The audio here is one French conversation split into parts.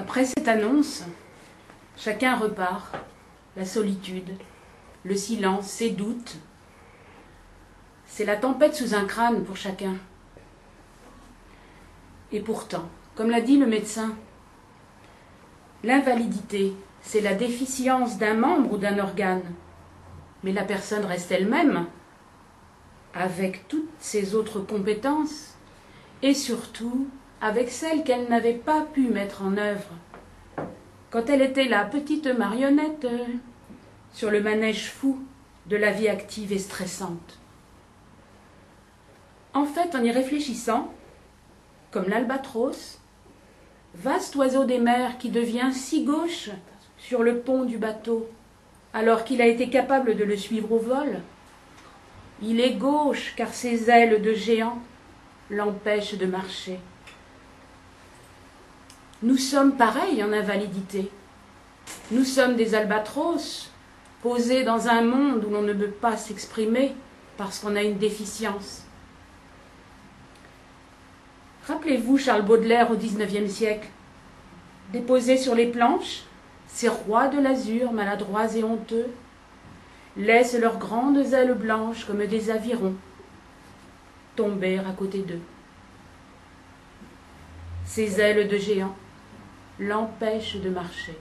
Après cette annonce, chacun repart, la solitude, le silence, ses doutes. C'est la tempête sous un crâne pour chacun. Et pourtant, comme l'a dit le médecin, l'invalidité, c'est la déficience d'un membre ou d'un organe. Mais la personne reste elle-même, avec toutes ses autres compétences, et surtout avec celles qu'elle n'avait pas pu mettre en œuvre quand elle était la petite marionnette sur le manège fou de la vie active et stressante. En fait, en y réfléchissant, comme l'albatros, vaste oiseau des mers qui devient si gauche sur le pont du bateau, alors qu'il a été capable de le suivre au vol, il est gauche car ses ailes de géant l'empêchent de marcher. Nous sommes pareils en invalidité. Nous sommes des albatros, posés dans un monde où l'on ne peut pas s'exprimer parce qu'on a une déficience. Rappelez-vous Charles Baudelaire au XIXe siècle. Déposés sur les planches, ces rois de l'azur, maladroits et honteux, laissent leurs grandes ailes blanches comme des avirons tomber à côté d'eux. Ces ailes de géant l'empêchent de marcher.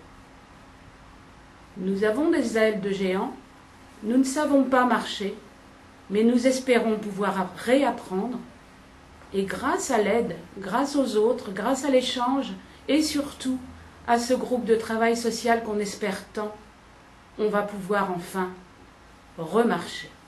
Nous avons des ailes de géant, nous ne savons pas marcher, mais nous espérons pouvoir réapprendre, et grâce à l'aide, grâce aux autres, grâce à l'échange, et surtout à ce groupe de travail social qu'on espère tant, on va pouvoir enfin remarcher.